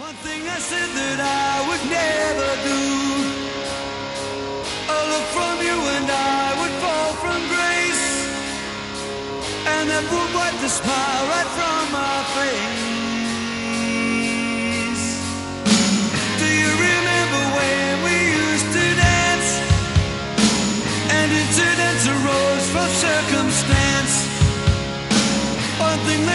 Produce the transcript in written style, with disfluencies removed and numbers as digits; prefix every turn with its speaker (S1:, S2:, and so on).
S1: One thing I said that I would never do. A look from you and I would fall from grace, and that would wipe the smile right from my face. Do you remember when we used to dance, and incidents arose from circumstance? One thing